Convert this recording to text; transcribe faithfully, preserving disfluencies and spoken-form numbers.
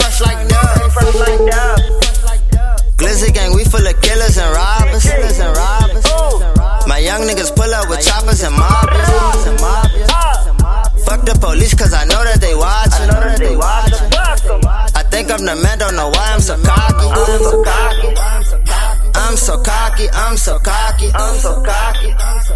fresh like dub. Glizzy gang, we full of killers and robbers. My young niggas pull up with choppers and mobbers. Fuck the police cause I know that they watching. I think I'm the man, don't know why I'm so cocky. I'm so cocky, I'm so cocky, I'm so cocky.